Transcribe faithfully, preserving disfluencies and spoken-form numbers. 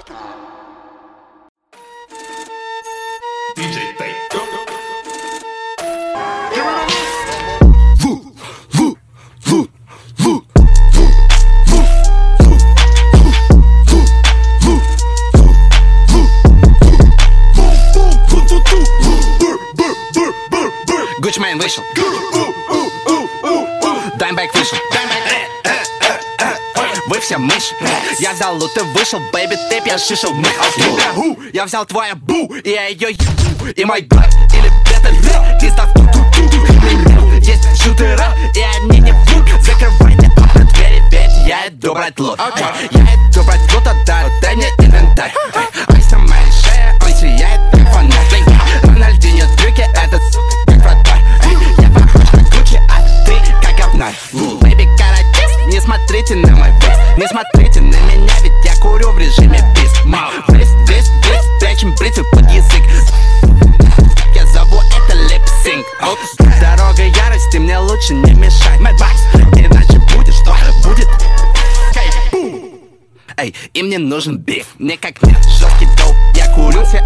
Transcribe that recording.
диджей Тейк. Гучмейн вышел, Даймбэк вышел, вы все мышь. Я взял лут и вышел, бэйби, ты пьяшишил мы. Я взял твою бу, и я ее ебу. И мой брат, или это рэп, ты став ту-ту-ту. Есть шутера, и они не врут. Закрывайте окна, двери, ведь я иду брать лут. Я иду брать лут, отдай, дай мне инвентарь. Айс на моей шее, он сияет, как фонарь. Рональдинho трюки, этот сука как вратарь. Я похож на Гуччи, а ты как говнарь. Бэйби, каратист, не смотрите на мой вес. Не смотрите на меня, ведь я курю в режиме бис. Брис, брис, брис, прячем бритвы под язык. Я зову это лип-синк. Дорога ярости, мне лучше не мешать. Мэдбакс, иначе будет что? Будет Эй, им не нужен биф, мне как нет, жесткий доп. Я курю все